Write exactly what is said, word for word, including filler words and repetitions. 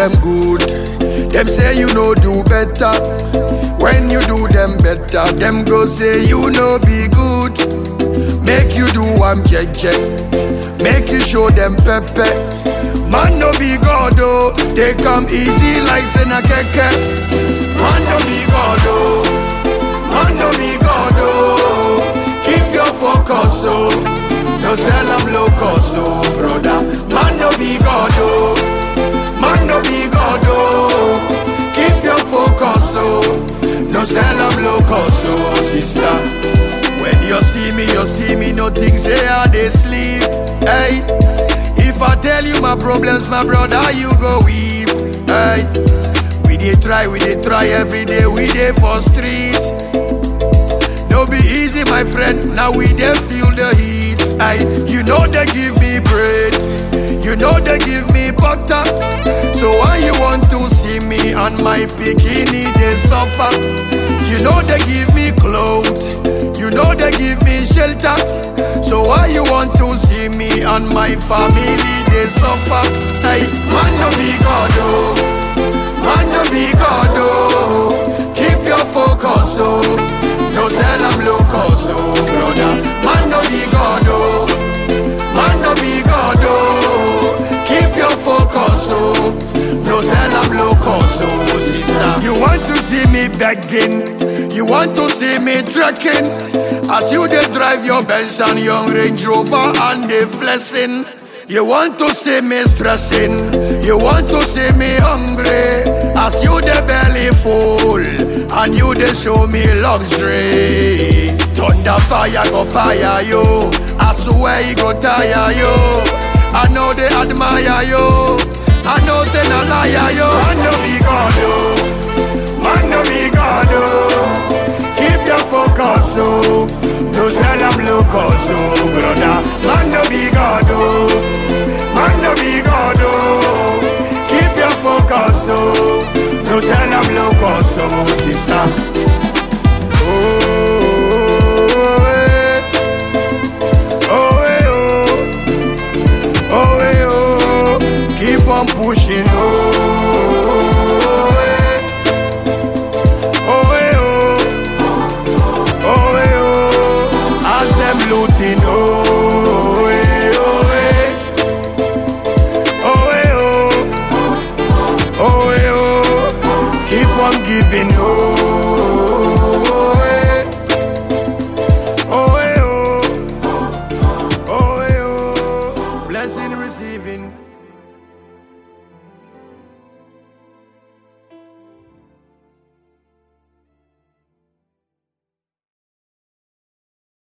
them good. Them say you know do better. When you do them better, them go say you know be good. Make you do one check check. Make you show them pepe. Man no be God oh, they come easy like sena keke. Man no be God oh, man no be God oh. Keep your focus oh, no sell am low cost oh, brother. Man no be God oh, man no be God oh. Keep your focus oh, no sell am low cost oh, sister. When you see me, you see me, no things say I they sleep. Hey, if I tell you my problems, my brother, you go weep. Hey, we dey try, we dey try every day, we dey for street. No be easy, my friend, now we dey feel the heat. Hey, you know they give me bread, you know they give me butter. So why you want to see me and my bikini, they suffer? You know they give me clothes, you know they give me shelter. So why you want to see me and my family, they suffer? Hey, man no be God oh, man no be God oh. Keep your focus oh, no sell am low cost oh, brother. Man no be God oh, man no be God oh. Keep your focus oh, no sell am low cost oh, sister. You want to see me begging, you want to see me trekking, as you dey drive your Benz and young Range Rover and they flexing. You want to see me stressing, you want to see me hungry, as you dey belly full and you dey show me luxury. Thunder fire go fire you, I swear he go tire you. I know they admire you, I know say na liar you. Man no be God oh, man no be God oh. Keep your focus oh, no sell am low cost oh, brother. Man no be God oh, man no be God oh. Keep your focus oh, no sell am low cost oh, sister. Oh, eh. Oh, eh, oh. Oh, eh, oh. Keep on pushing oh. Looting, oh, eh, oh, eh. Oh, eh, oh. Oh, eh, oh. Keep on giving, oh.